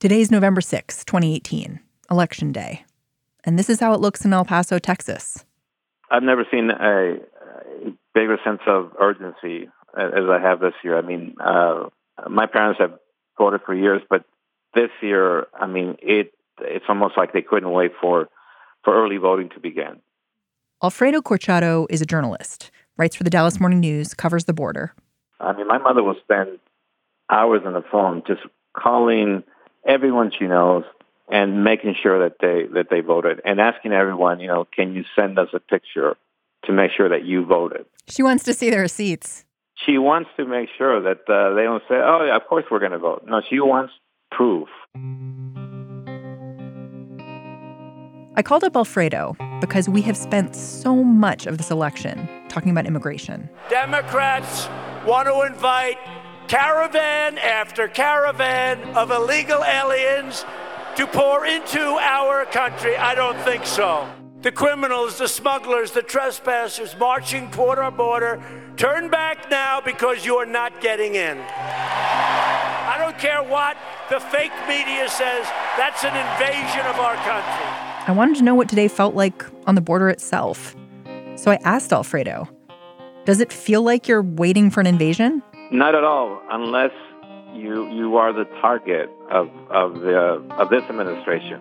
Today's November 6, 2018, Election Day. And this is how it looks in El Paso, Texas. I've never seen a bigger sense of urgency as I have this year. I mean, my parents have voted for years, but this year, I mean, it's almost like they couldn't wait for early voting to begin. Alfredo Corchado is a journalist, writes for the Dallas Morning News, covers the border. I mean, my mother will spend hours on the phone just calling everyone she knows and making sure that they voted and asking everyone, can you send us a picture to make sure that you voted? She wants to see the receipts. She wants to make sure that they don't say, oh, yeah, of course we're going to vote. No, she wants proof. I called up Alfredo because we have spent so much of this election talking about immigration. Democrats want to invite caravan after caravan of illegal aliens to pour into our country. I don't think so. The criminals, the smugglers, the trespassers marching toward our border, turn back now because you are not getting in. I don't care what the fake media says. That's an invasion of our country. I wanted to know what today felt like on the border itself. So I asked Alfredo, does it feel like you're waiting for an invasion? Not at all, unless you are the target of this administration.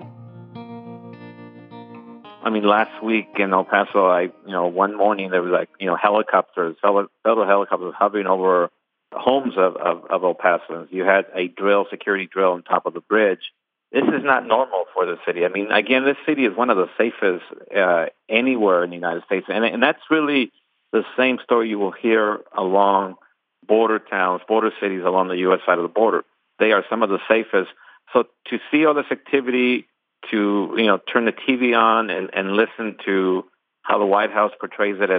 I mean, last week in El Paso, one morning there was helicopters, federal helicopters hovering over homes of El Pasoans. You had a security drill on top of the bridge. This is not normal for the city. I mean, again, this city is one of the safest anywhere in the United States, and that's really the same story you will hear along border towns, border cities along the U.S. side of the border. They are some of the safest. So to see all this activity, to turn the TV on and listen to how the White House portrays it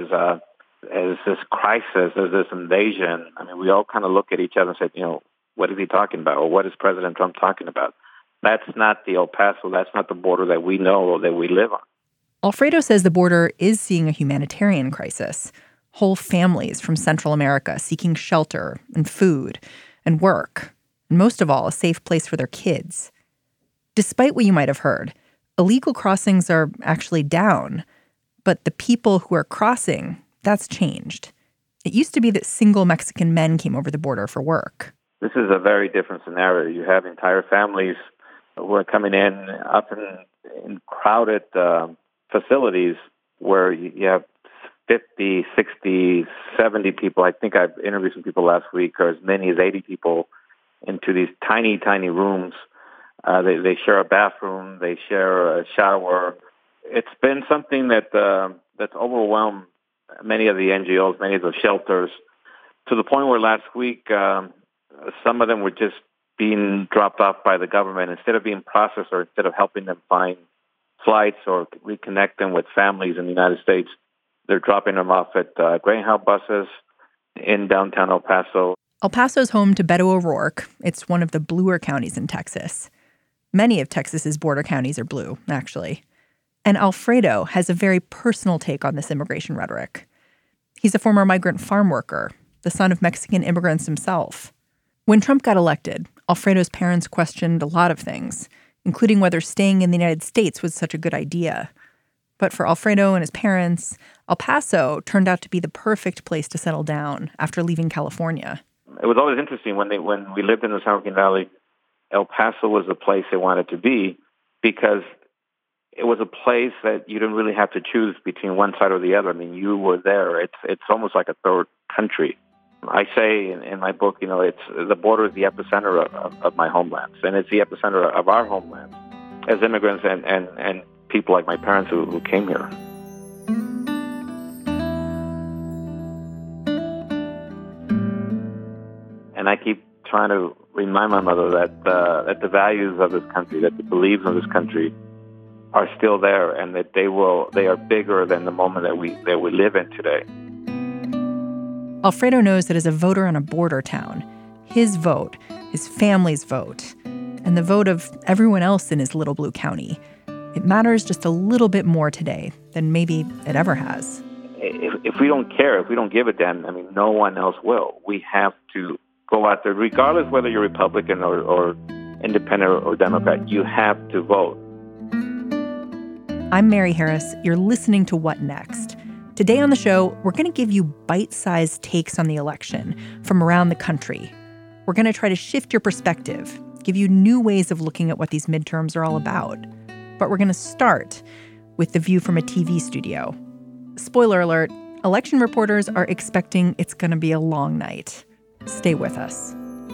as this crisis, as this invasion. I mean, we all kind of look at each other and say, what is he talking about, or what is President Trump talking about? That's not the El Paso. That's not the border that we know or that we live on. Alfredo says the border is seeing a humanitarian crisis. Whole families from Central America seeking shelter and food and work, and most of all, a safe place for their kids. Despite what you might have heard, illegal crossings are actually down, but the people who are crossing, that's changed. It used to be that single Mexican men came over the border for work. This is a very different scenario. You have entire families who are coming in, often in crowded facilities where you have 50, 60, 70 people. I think I've interviewed some people last week, or as many as 80 people into these tiny, tiny rooms. They share a bathroom. They share a shower. It's been something that's overwhelmed many of the NGOs, many of the shelters, to the point where last week some of them were just being dropped off by the government instead of being processed, or instead of helping them find flights or reconnect them with families in the United States. They're dropping them off at Greyhound buses in downtown El Paso. El Paso's home to Beto O'Rourke. It's one of the bluer counties in Texas. Many of Texas's border counties are blue, actually. And Alfredo has a very personal take on this immigration rhetoric. He's a former migrant farm worker, the son of Mexican immigrants himself. When Trump got elected, Alfredo's parents questioned a lot of things, including whether staying in the United States was such a good idea. But for Alfredo and his parents, El Paso turned out to be the perfect place to settle down after leaving California. It was always interesting when we lived in the San Joaquin Valley. El Paso was the place they wanted to be because it was a place that you didn't really have to choose between one side or the other. I mean, you were there. It's almost like a third country. I say in my book, it's the border is the epicenter of my homelands, and it's the epicenter of our homelands as immigrants and people like my parents who came here. And I keep trying to remind my mother that the values of this country, that the beliefs of this country are still there, and that they are bigger than the moment that we live in today. Alfredo knows that as a voter in a border town, his vote, his family's vote, and the vote of everyone else in his little blue county, it matters just a little bit more today than maybe it ever has. If we don't care, if we don't give a damn, I mean, no one else will. We have to go out there, regardless whether you're Republican or independent or Democrat. You have to vote. I'm Mary Harris. You're listening to What Next? Today on the show, we're going to give you bite-sized takes on the election from around the country. We're going to try to shift your perspective, give you new ways of looking at what these midterms are all about. But we're going to start with the view from a TV studio. Spoiler alert, election reporters are expecting it's going to be a long night. Stay with us.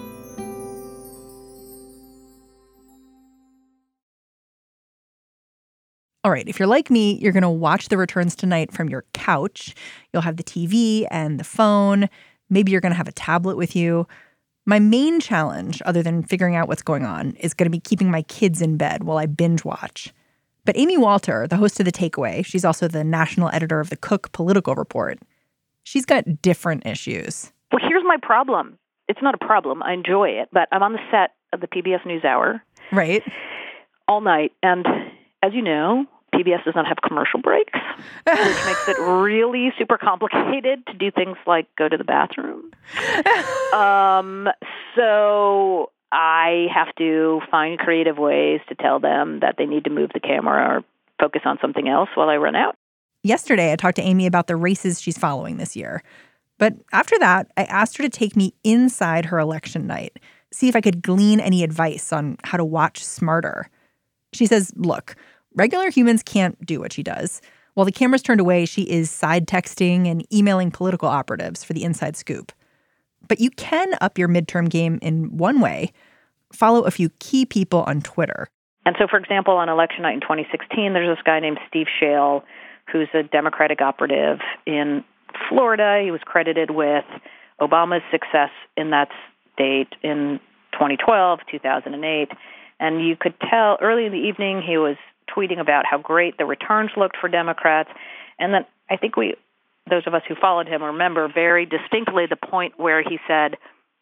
All right, if you're like me, you're going to watch the returns tonight from your couch. You'll have the TV and the phone. Maybe you're going to have a tablet with you. My main challenge, other than figuring out what's going on, is going to be keeping my kids in bed while I binge watch. But Amy Walter, the host of The Takeaway, she's also the national editor of the Cook Political Report. She's got different issues. Well, here's my problem. It's not a problem. I enjoy it. But I'm on the set of the PBS NewsHour. Right. All night. And as you know, PBS does not have commercial breaks, which makes it really super complicated to do things like go to the bathroom. So I have to find creative ways to tell them that they need to move the camera or focus on something else while I run out. Yesterday, I talked to Amy about the races she's following this year. But after that, I asked her to take me inside her election night, see if I could glean any advice on how to watch smarter. She says, look, regular humans can't do what she does. While the camera's turned away, she is side texting and emailing political operatives for the inside scoop. But you can up your midterm game in one way. Follow a few key people on Twitter. And so, for example, on election night in 2016, there's this guy named Steve Shale, who's a Democratic operative in Florida. He was credited with Obama's success in that state in 2012, 2008. And you could tell early in the evening he was tweeting about how great the returns looked for Democrats. And then I think those of us who followed him, remember very distinctly the point where he said,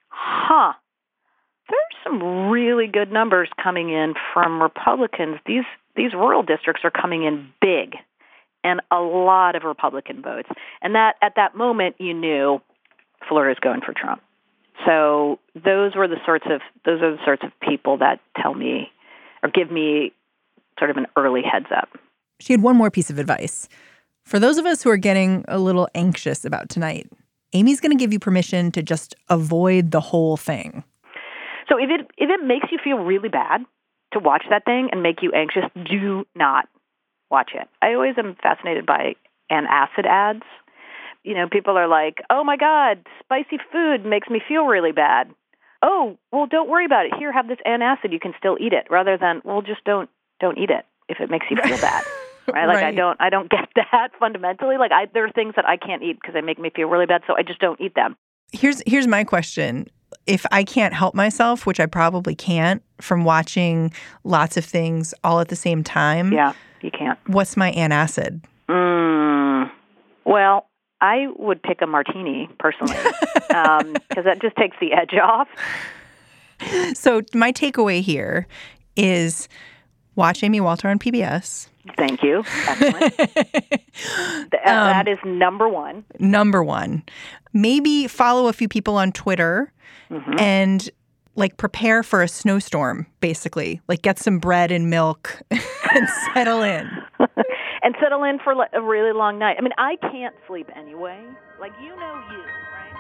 there's some really good numbers coming in from Republicans. These rural districts are coming in big and a lot of Republican votes. And that at that moment, you knew Florida's going for Trump. So those are the sorts of people that tell me or give me sort of an early heads up. She had one more piece of advice. For those of us who are getting a little anxious about tonight, Amy's going to give you permission to just avoid the whole thing. So if it makes you feel really bad to watch that thing and make you anxious, do not watch it. I always am fascinated by antacid ads. You know, people are like, oh, my God, spicy food makes me feel really bad. Oh, well, don't worry about it. Here, have this antacid. You can still eat it, rather than, well, just don't eat it if it makes you feel bad. Right? Like, right. I don't get that fundamentally. Like, there are things that I can't eat because they make me feel really bad, so I just don't eat them. Here's my question. If I can't help myself, which I probably can't, from watching lots of things all at the same time. Yeah, you can't. What's my antacid? Well, I would pick a martini, personally, because that just takes the edge off. So my takeaway here is watch Amy Walter on PBS. Thank you. Excellent. That is number one. Number one. Maybe follow a few people on Twitter and like prepare for a snowstorm, basically. Like get some bread and milk and settle in. And settle in for a really long night. I mean, I can't sleep anyway. Like, you know you, right?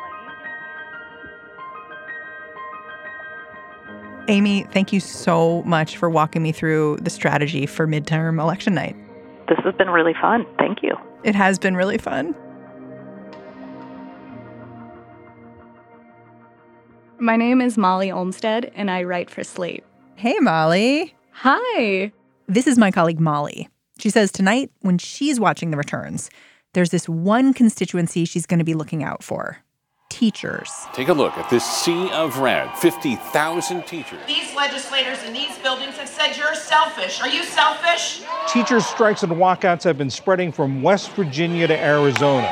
Like, Amy, thank you so much for walking me through the strategy for midterm election night. This has been really fun. Thank you. It has been really fun. My name is Molly Olmstead, and I write for Slate. Hey, Molly. Hi. This is my colleague, Molly. She says tonight, when she's watching the returns, there's this one constituency she's going to be looking out for. Teachers. Take a look at this sea of red. 50,000 teachers. These legislators in these buildings have said you're selfish. Are you selfish? Teachers' strikes and walkouts have been spreading from West Virginia to Arizona.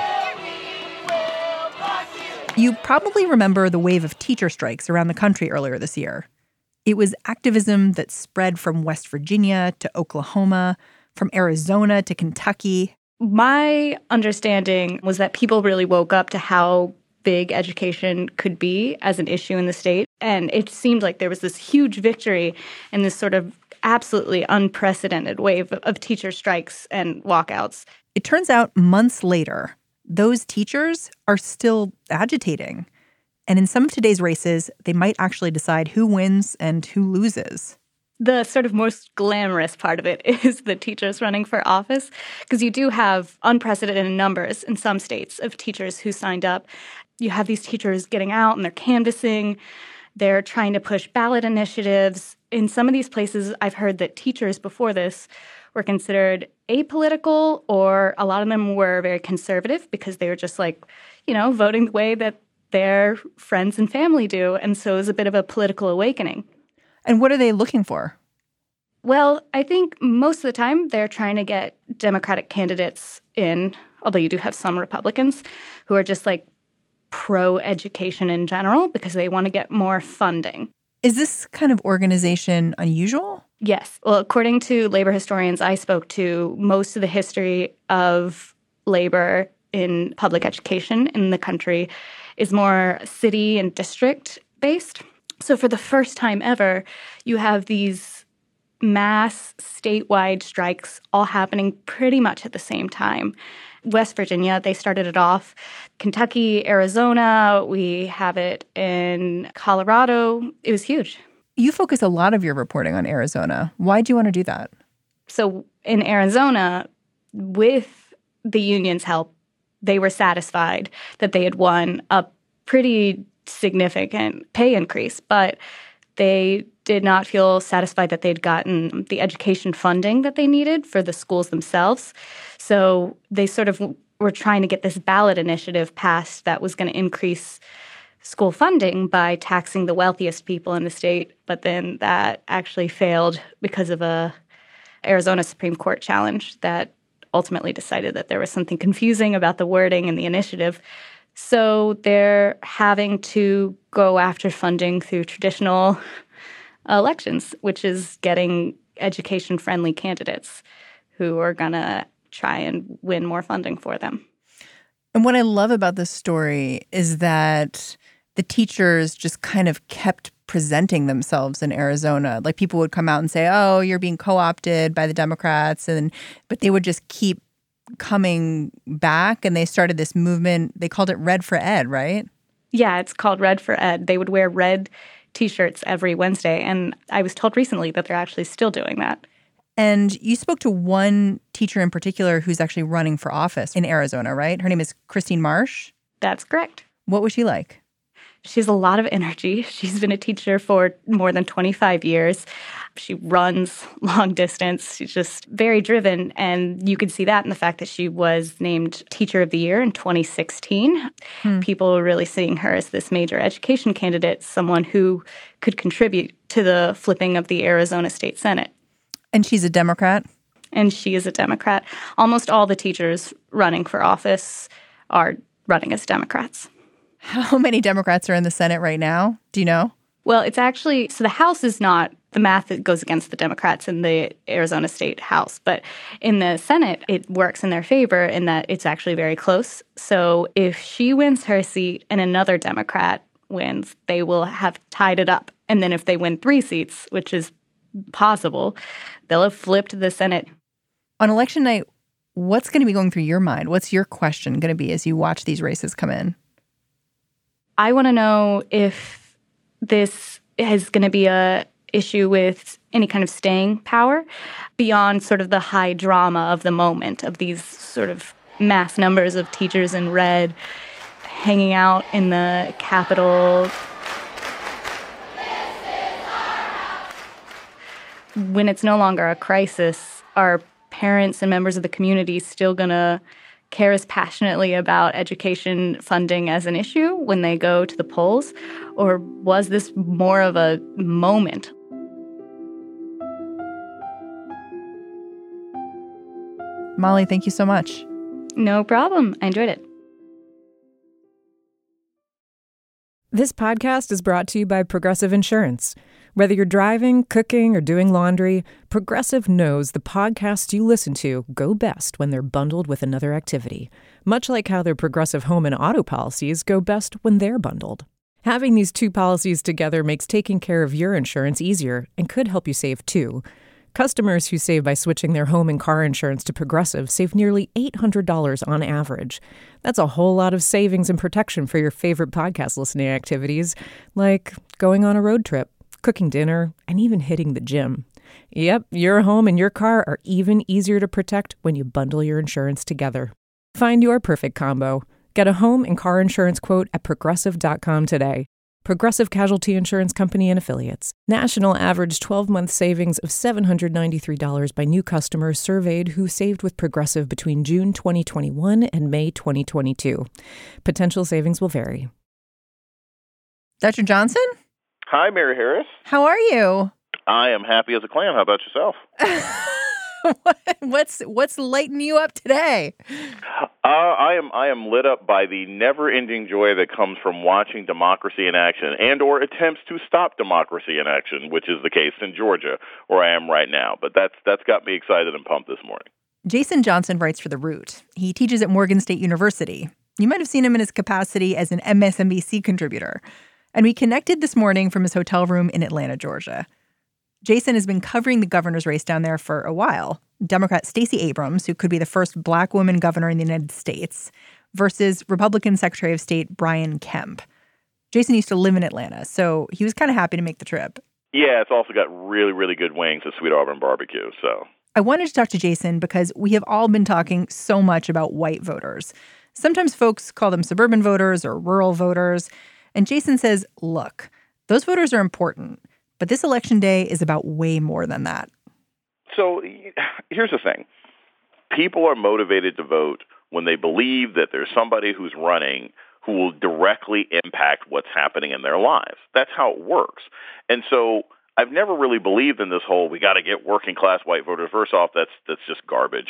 You probably remember the wave of teacher strikes around the country earlier this year. It was activism that spread from West Virginia to Oklahoma, from Arizona to Kentucky. My understanding was that people really woke up to how big education could be as an issue in the state. And it seemed like there was this huge victory and this sort of absolutely unprecedented wave of teacher strikes and walkouts. It turns out months later, those teachers are still agitating. And in some of today's races, they might actually decide who wins and who loses. The sort of most glamorous part of it is the teachers running for office, because you do have unprecedented numbers in some states of teachers who signed up. You have these teachers getting out and they're canvassing. They're trying to push ballot initiatives. In some of these places, I've heard that teachers before this were considered apolitical, or a lot of them were very conservative because they were just like, voting the way that their friends and family do. And so it was a bit of a political awakening. And what are they looking for? Well, I think most of the time they're trying to get Democratic candidates in, although you do have some Republicans who are just like pro-education in general because they want to get more funding. Is this kind of organization unusual? Yes. Well, according to labor historians I spoke to, most of the history of labor in public education in the country is more city and district based. So for the first time ever, you have these mass statewide strikes all happening pretty much at the same time. West Virginia, they started it off. Kentucky, Arizona, we have it in Colorado. It was huge. You focus a lot of your reporting on Arizona. Why do you want to do that? So in Arizona, with the union's help, they were satisfied that they had won a pretty significant pay increase, but they did not feel satisfied that they'd gotten the education funding that they needed for the schools themselves. So they sort of were trying to get this ballot initiative passed that was going to increase school funding by taxing the wealthiest people in the state. But then that actually failed because of a Arizona Supreme Court challenge that ultimately decided that there was something confusing about the wording in the initiative. So they're having to go after funding through traditional elections, which is getting education-friendly candidates who are going to try and win more funding for them. And what I love about this story is that the teachers just kind of kept presenting themselves in Arizona. Like people would come out and say, oh, you're being co-opted by the Democrats. But they would just keep coming back, and they started this movement. They called it Red for Ed, right? Yeah, it's called Red for Ed. They would wear red T-shirts every Wednesday, and I was told recently that they're actually still doing that. And you spoke to one teacher in particular who's actually running for office in Arizona, right? Her name is Christine Marsh? That's correct. What was she like? She has a lot of energy. She's been a teacher for more than 25 years. She runs long distance. She's just very driven. And you could see that in the fact that she was named Teacher of the Year in 2016. People were really seeing her as this major education candidate, someone who could contribute to the flipping of the Arizona State Senate. And she's a Democrat? And she is a Democrat. Almost all the teachers running for office are running as Democrats. How many Democrats are in the Senate right now? Do you know? Well, it's actually, so the House is not the math that goes against the Democrats in the Arizona State House. But in the Senate, it works in their favor in that it's actually very close. So if she wins her seat and another Democrat wins, they will have tied it up. And then if they win 3 seats, which is possible, they'll have flipped the Senate. On election night, what's going to be going through your mind? What's your question going to be as you watch these races come in? I want to know if this is going to be a issue with any kind of staying power beyond sort of the high drama of the moment of these sort of mass numbers of teachers in red hanging out in the Capitol. When it's no longer a crisis, are parents and members of the community still going to care as passionately about education funding as an issue when they go to the polls? Or was this more of a moment? Molly, thank you so much. No problem. I enjoyed it. This podcast is brought to you by Progressive Insurance. Whether you're driving, cooking, or doing laundry, Progressive knows the podcasts you listen to go best when they're bundled with another activity. much like how their Progressive home and auto policies go best when they're bundled. Having these two policies together makes taking care of your insurance easier and could help you save too. Customers who save by switching their home and car insurance to Progressive save nearly $800 on average. That's a whole lot of savings and protection for your favorite podcast listening activities, like going on a road trip, cooking dinner, and even hitting the gym. Yep, your home and your car are even easier to protect when you bundle your insurance together. Find your perfect combo. Get a home and car insurance quote at Progressive.com today. Progressive Casualty Insurance Company and Affiliates. National average 12-month savings of $793 by new customers surveyed who saved with Progressive between June 2021 and May 2022. Potential savings will vary. Dr. Johnson? Hi, Mary Harris. How are you? I am happy as a clam. How about yourself? What's lighting you up today? I am lit up by the never-ending joy that comes from watching democracy in action and/or attempts to stop democracy in action, which is the case in Georgia, where I am right now. But that's got me excited and pumped this morning. Jason Johnson writes for The Root. He teaches at Morgan State University. You might have seen him in his capacity as an MSNBC contributor. And we connected this morning from his hotel room in Atlanta, Georgia. Jason has been covering the governor's race down there for a while. Democrat Stacey Abrams, who could be the first black woman governor in the United States, versus Republican Secretary of State Brian Kemp. Jason used to live in Atlanta, so he was kind of happy to make the trip. Yeah, it's also got really, really good wings at Sweet Auburn Barbecue. So I wanted to talk to Jason because we have all been talking so much about white voters. Sometimes folks call them suburban voters or rural voters. And Jason says, look, those voters are important. But this election day is about way more than that. So here's the thing. People are motivated to vote when they believe that there's somebody who's running who will directly impact what's happening in their lives. That's how it works. And so I've never really believed in this whole we got to get working class white voters. First off, that's just garbage.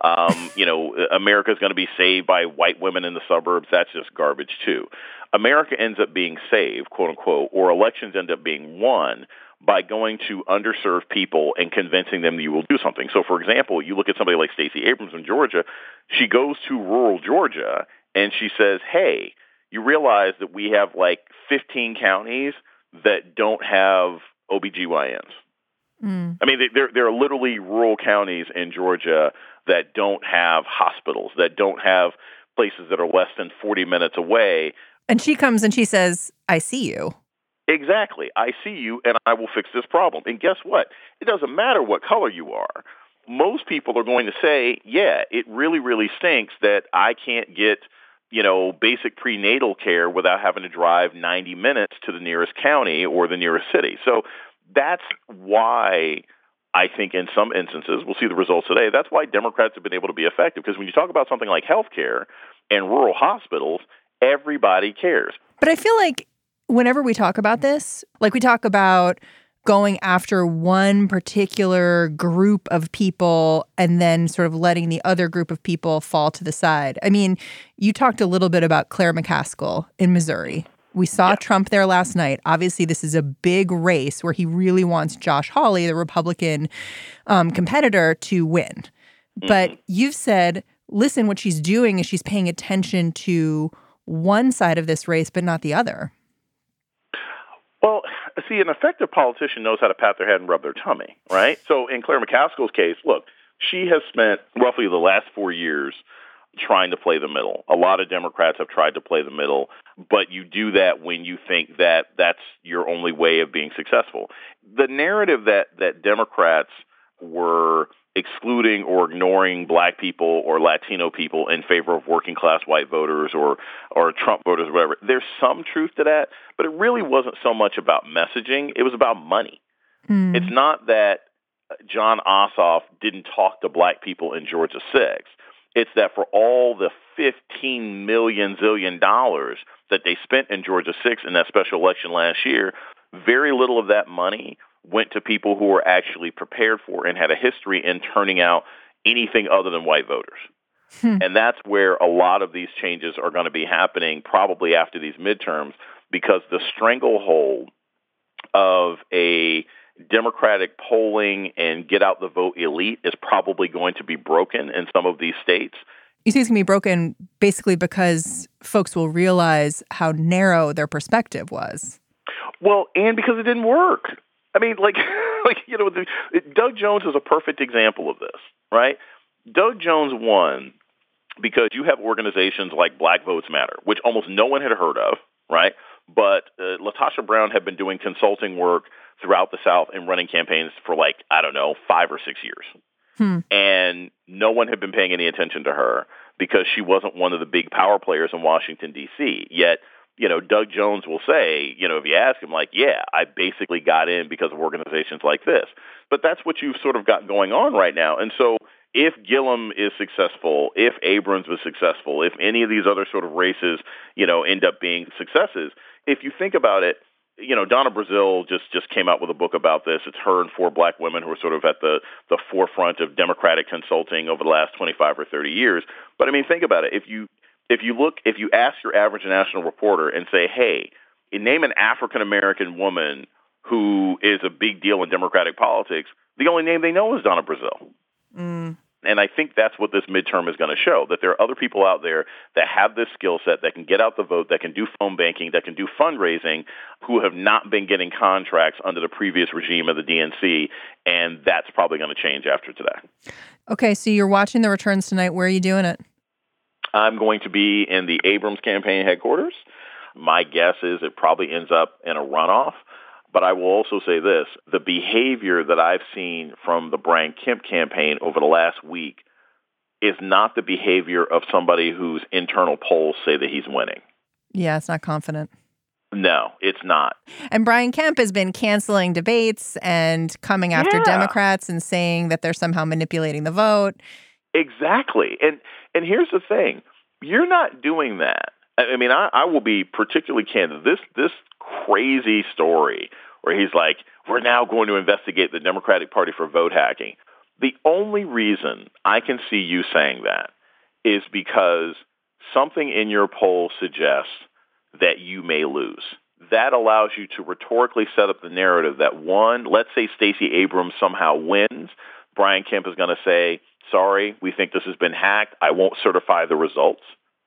America's going to be saved by white women in the suburbs. That's just garbage, too. America ends up being saved, quote unquote, or elections end up being won by going to underserved people and convincing them that you will do something. So, for example, you look at somebody like Stacey Abrams in Georgia. She goes to rural Georgia and she says, hey, you realize that we have like 15 counties that don't have OBGYNs. I mean, there are literally rural counties in Georgia that don't have hospitals, that don't have places that are less than 40 minutes away. And she comes and she says, I see you. Exactly. I see you and I will fix this problem. And guess what? It doesn't matter what color you are. Most people are going to say, yeah, it really, really stinks that I can't get, basic prenatal care without having to drive 90 minutes to the nearest county or the nearest city. So that's why I think in some instances, we'll see the results today, that's why Democrats have been able to be effective. Because when you talk about something like health care and rural hospitals, everybody cares. But I feel like whenever we talk about this, like we talk about going after one particular group of people and then sort of letting the other group of people fall to the side. I mean, you talked a little bit about Claire McCaskill in Missouri. We saw Trump there last night. Obviously, this is a big race where he really wants Josh Hawley, the Republican competitor, to win. But you've said, listen, what she's doing is she's paying attention to one side of this race, but not the other. Well, see, an effective politician knows how to pat their head and rub their tummy, right? So in Claire McCaskill's case, look, she has spent roughly the last 4 years trying to play the middle. A lot of Democrats have tried to play the middle, but you do that when you think that that's your only way of being successful. The narrative that Democrats were excluding or ignoring black people or Latino people in favor of working class white voters or Trump voters or whatever, there's some truth to that, but it really wasn't so much about messaging. It was about money. It's not that John Ossoff didn't talk to black people in Georgia 6. It's that for all the $15 million that they spent in Georgia 6 in that special election last year, very little of that money went to people who were actually prepared for and had a history in turning out anything other than white voters. And that's where a lot of these changes are going to be happening probably after these midterms, because the stranglehold of a Democratic polling and get out the vote elite is probably going to be broken in some of these states. You think it's going to be broken basically because folks will realize how narrow their perspective was. Well, and because it didn't work. I mean, Doug Jones is a perfect example of this, right? Doug Jones won because you have organizations like Black Votes Matter, which almost no one had heard of, right? But LaTosha Brown had been doing consulting work throughout the South and running campaigns for 5 or 6 years. And no one had been paying any attention to her because she wasn't one of the big power players in Washington, D.C. Yet, Doug Jones will say, if you ask him, I basically got in because of organizations like this. But that's what you've sort of got going on right now. And so if Gillum is successful, if Abrams was successful, if any of these other sort of races, end up being successes, if you think about it, Donna Brazile just came out with a book about this. It's her and 4 black women who are sort of at the forefront of Democratic consulting over the last 25 or 30 years. But I mean, think about it. If you ask your average national reporter and say, hey, name an African-American woman who is a big deal in Democratic politics, the only name they know is Donna Brazile. And I think that's what this midterm is going to show, that there are other people out there that have this skill set, that can get out the vote, that can do phone banking, that can do fundraising, who have not been getting contracts under the previous regime of the DNC, and that's probably going to change after today. Okay, so you're watching the returns tonight. Where are you doing it? I'm going to be in the Abrams campaign headquarters. My guess is it probably ends up in a runoff. But I will also say this, the behavior that I've seen from the Brian Kemp campaign over the last week is not the behavior of somebody whose internal polls say that he's winning. Yeah, it's not confident. No, it's not. And Brian Kemp has been canceling debates and coming after Democrats and saying that they're somehow manipulating the vote. Exactly. And here's the thing. You're not doing that. I mean, I will be particularly candid. This crazy story where he's like, we're now going to investigate the Democratic Party for vote hacking. The only reason I can see you saying that is because something in your poll suggests that you may lose. That allows you to rhetorically set up the narrative that, one, let's say Stacey Abrams somehow wins. Brian Kemp is going to say, sorry, we think this has been hacked. I won't certify the results.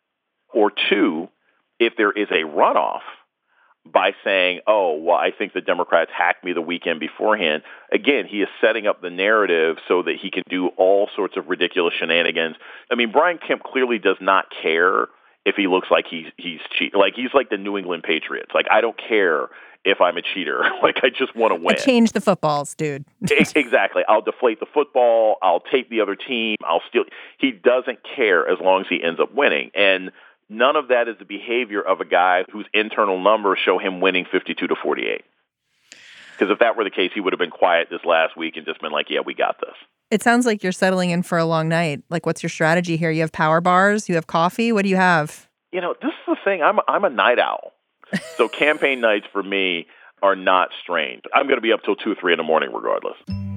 Or two, if there is a runoff, by saying, oh, well, I think the Democrats hacked me the weekend beforehand. Again, he is setting up the narrative so that he can do all sorts of ridiculous shenanigans. I mean, Brian Kemp clearly does not care if he looks like he's cheating. Like, he's like the New England Patriots. Like, I don't care if I'm a cheater. Like, I just want to win. Change the footballs, dude. Exactly. I'll deflate the football. I'll tape the other team. I'll steal. He doesn't care as long as he ends up winning. And none of that is the behavior of a guy whose internal numbers show him winning 52-48. Because if that were the case, he would have been quiet this last week and just been like, yeah, we got this. It sounds like you're settling in for a long night. Like, what's your strategy here? You have power bars? You have coffee? What do you have? This is the thing. I'm a night owl. So campaign nights for me are not strange. I'm going to be up till 2 or 3 in the morning regardless.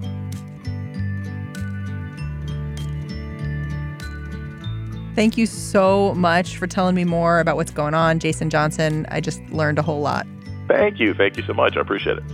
Thank you so much for telling me more about what's going on, Jason Johnson. I just learned a whole lot. Thank you. Thank you so much. I appreciate it.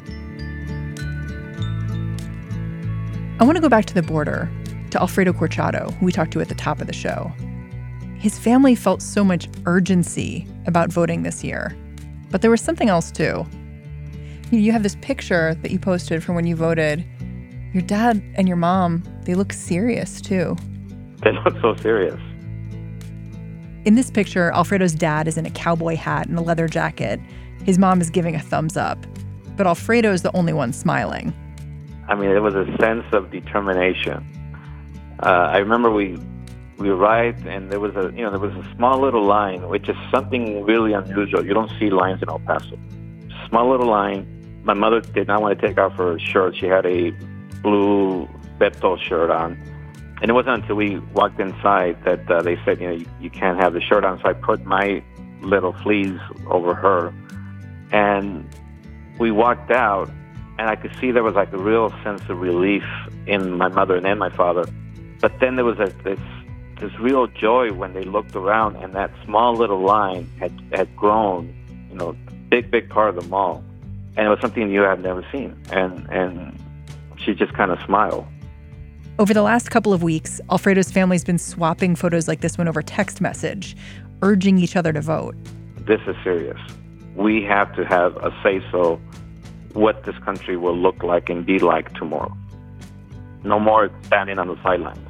I want to go back to the border, to Alfredo Corchado, who we talked to at the top of the show. His family felt so much urgency about voting this year. But there was something else, too. You have this picture that you posted from when you voted. Your dad and your mom, they look serious, too. They look so serious. In this picture, Alfredo's dad is in a cowboy hat and a leather jacket. His mom is giving a thumbs up. But Alfredo is the only one smiling. I mean, it was a sense of determination. I remember we arrived and there was a small little line, which is something really unusual. You don't see lines in El Paso. Small little line. My mother did not want to take off her shirt. She had a blue Beto shirt on. And it wasn't until we walked inside that they said, you can't have the shirt on. So I put my little fleece over her. And we walked out, and I could see there was like a real sense of relief in my mother and then my father. But then there was this real joy when they looked around, and that small little line had grown, big part of the mall. And it was something you have never seen. And she just kind of smiled. Over the last couple of weeks, Alfredo's family's been swapping photos like this one over text message, urging each other to vote. This is serious. We have to have a say-so what this country will look like and be like tomorrow. No more standing on the sidelines.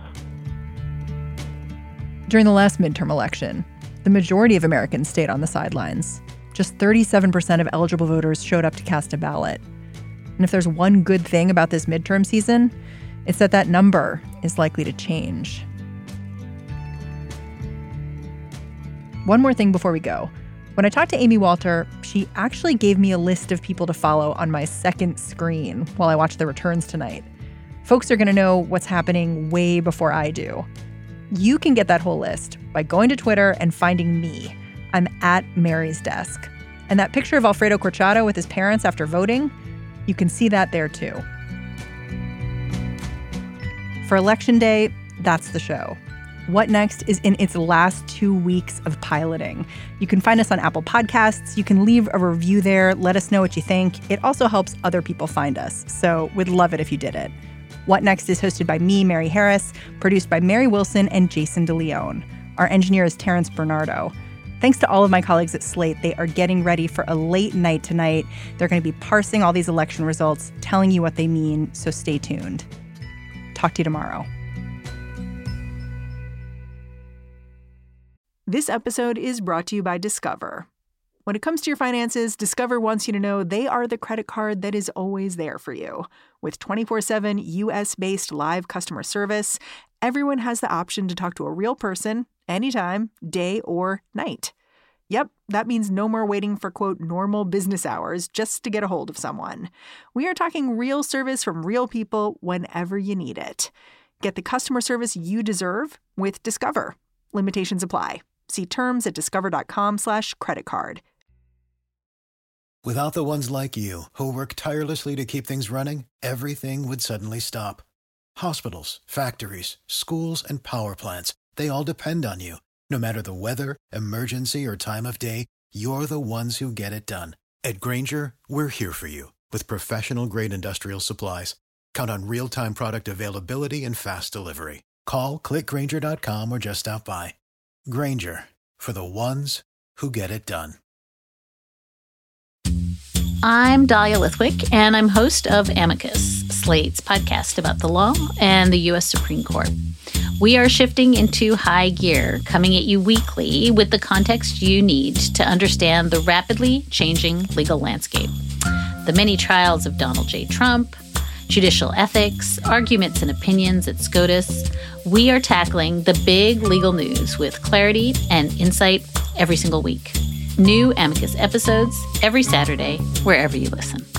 During the last midterm election, the majority of Americans stayed on the sidelines. Just 37% of eligible voters showed up to cast a ballot. And if there's one good thing about this midterm season, it's that that number is likely to change. One more thing before we go. When I talked to Amy Walter, she actually gave me a list of people to follow on my second screen while I watch the returns tonight. Folks are going to know what's happening way before I do. You can get that whole list by going to Twitter and finding me. I'm at Mary's Desk. And that picture of Alfredo Corchado with his parents after voting, you can see that there too. For Election Day, that's the show. What Next is in its last 2 weeks of piloting. You can find us on Apple Podcasts. You can leave a review there. Let us know what you think. It also helps other people find us, so we'd love it if you did it. What Next is hosted by me, Mary Harris, produced by Mary Wilson and Jason DeLeon. Our engineer is Terrence Bernardo. Thanks to all of my colleagues at Slate. They are getting ready for a late night tonight. They're going to be parsing all these election results, telling you what they mean, so stay tuned. Talk to you tomorrow. This episode is brought to you by Discover. When it comes to your finances, Discover wants you to know they are the credit card that is always there for you. With 24/7 U.S.-based live customer service, everyone has the option to talk to a real person anytime, day or night. Yep, that means no more waiting for, quote, normal business hours just to get a hold of someone. We are talking real service from real people whenever you need it. Get the customer service you deserve with Discover. Limitations apply. See terms at discover.com/creditcard. Without the ones like you, who work tirelessly to keep things running, everything would suddenly stop. Hospitals, factories, schools, and power plants, they all depend on you. No matter the weather, emergency, or time of day, you're the ones who get it done. At Grainger, we're here for you with professional-grade industrial supplies. Count on real-time product availability and fast delivery. Call, click Grainger.com, or just stop by. Grainger, for the ones who get it done. I'm Dahlia Lithwick, and I'm host of Amicus, Slate's podcast about the law and the U.S. Supreme Court. We are shifting into high gear, coming at you weekly with the context you need to understand the rapidly changing legal landscape. The many trials of Donald J. Trump, judicial ethics, arguments and opinions at SCOTUS. We are tackling the big legal news with clarity and insight every single week. New Amicus episodes every Saturday, wherever you listen.